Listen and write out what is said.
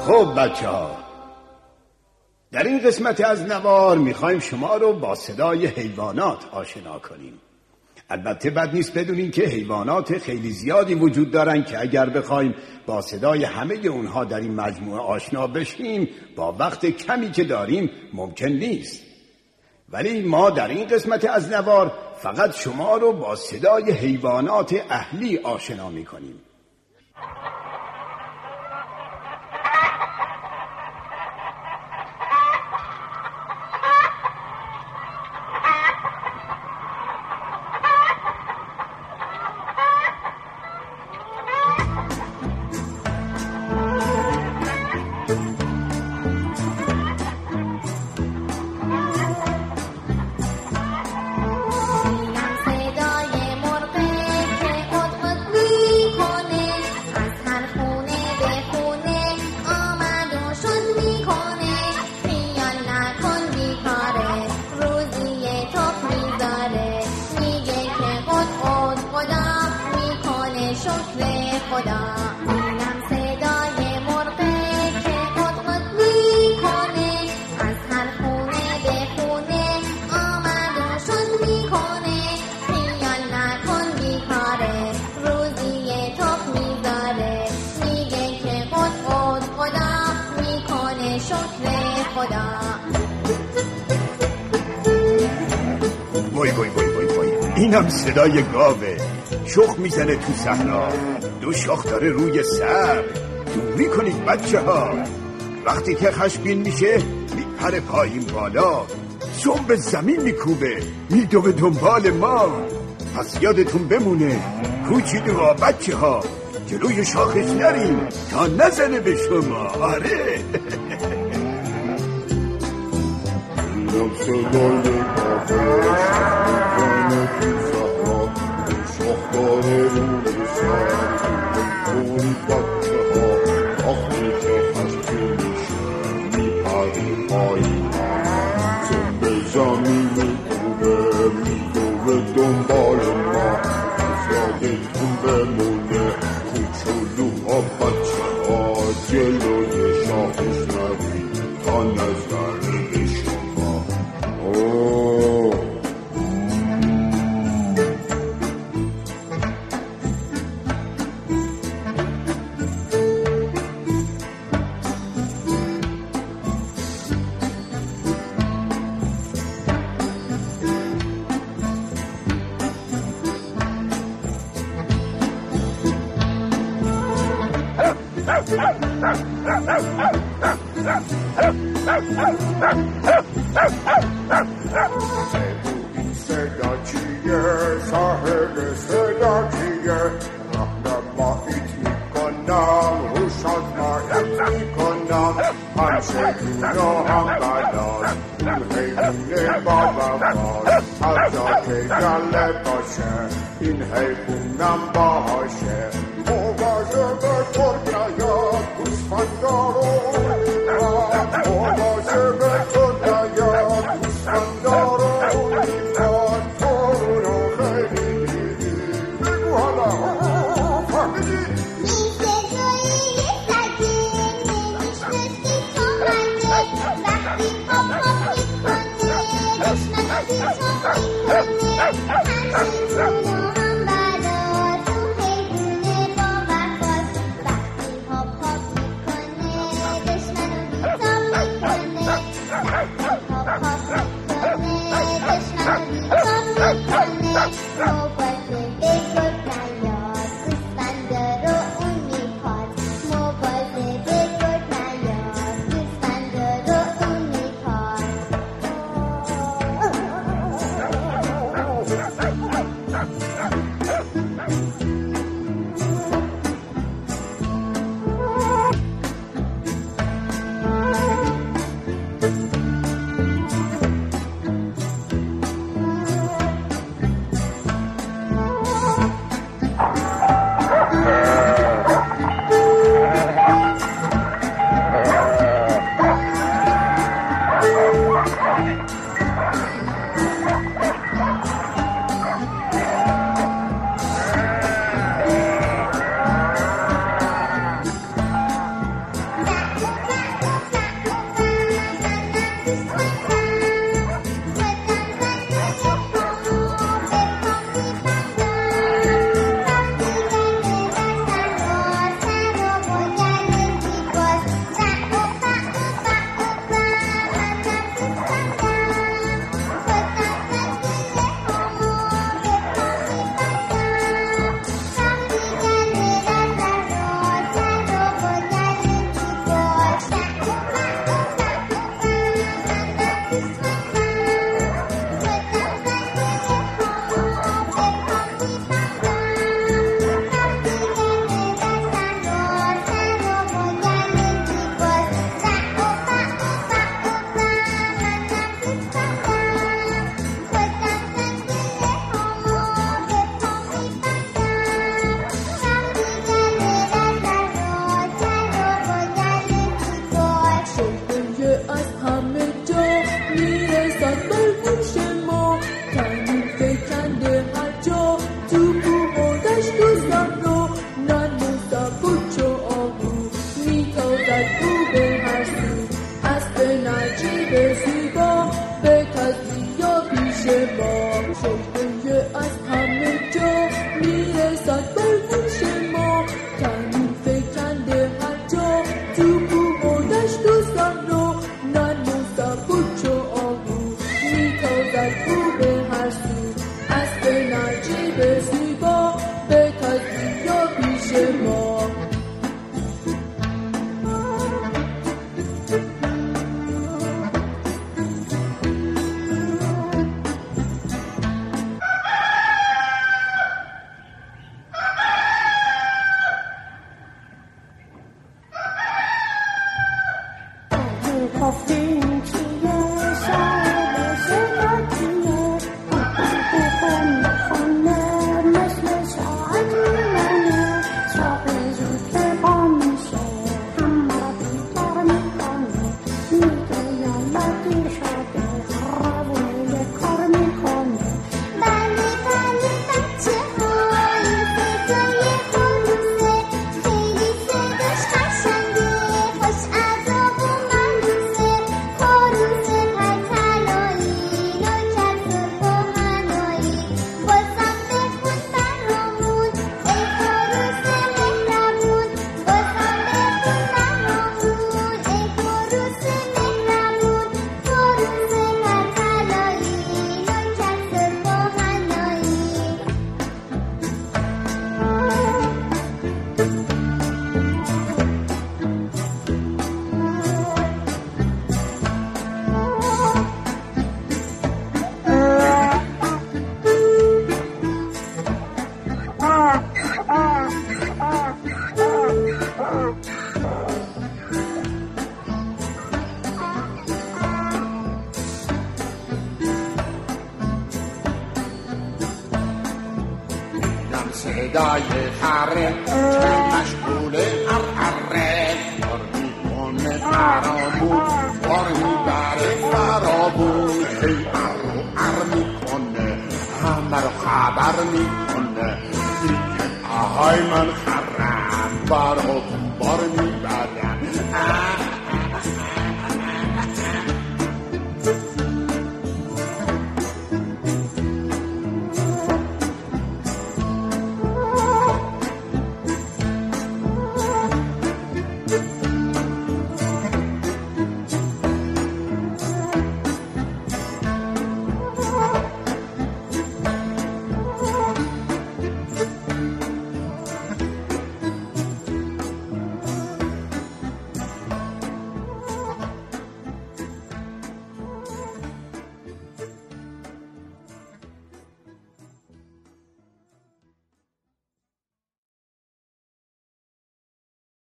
خب بچه ها، در این قسمت از نوار میخوایم شما رو با صدای حیوانات آشنا کنیم. البته بد نیست بدونین که حیوانات خیلی زیادی وجود دارن که اگر بخوایم با صدای همه اونها در این مجموعه آشنا بشیم با وقت کمی که داریم ممکن نیست. ولی ما در این قسمت از نوار فقط شما رو با صدای حیوانات اهلی آشنا میکنیم. اینم صدای گاوه، شخ میزنه تو صحرا، دو شاخ داره روی سر. دوری کنید بچه ها، وقتی که خشمگین میشه میپره پایین بالا، سم به زمین میکوبه، میدوه دنبال ما. پس یادتون بمونه کوچیدوها بچه ها، جلوی شاخش نریم تا نزنه به شما. آره اینم صدای گاوه، داره روی سر کنید بچه ها، وقتی که خشمگین میشه میپره پایین، سم به زمین میکوبه، میدوه دنبال ما. از یادتون بمونه کوچولوها بچه ها، جلوی شاخش نرید تا نزنه به شما. این صدا چیه؟ صاحب صدا چیه؟ رهنماییت میکنم، روشات مایت میکنم، همشه دورا هم بلاد، اون حیوونه بابا باز، هر جا که گله باشه این حیوونم باشه. مواظب تو نیاد گوسفندارو، مواظب تو نیاد گوسفندارو، میخواد تو رو خیلی میدی. بگو حالا فهمیدی؟ این صدای یه سگه نمیشنسی تو مگه، وقتی پاپا میکنه نشنسی تو میکنه، همشه جونو هم بلا تو حیوونه بابا صدای خره که مشغول اره بار میکنه فرامون بار میبره فرامون هی ار میکنه همه رو خبر میکنه دیگه آهای من خرم بار میبرم